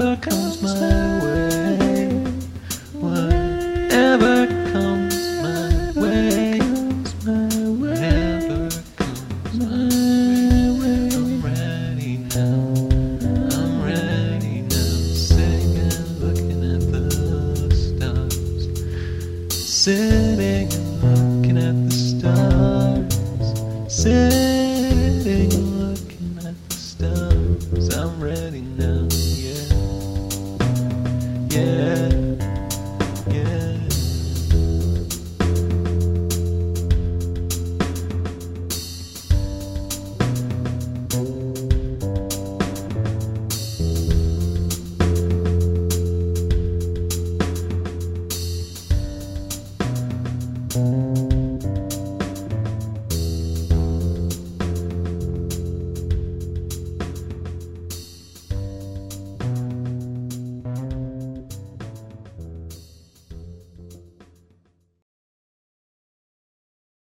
whatever comes my way, whatever comes my way, whatever comes my way, I'm ready now. I'm ready now. Sitting and looking at the stars. Sitting and looking at the stars. Sitting and looking at the stars. I'm ready now. Yeah. Yeah. Yeah. Thank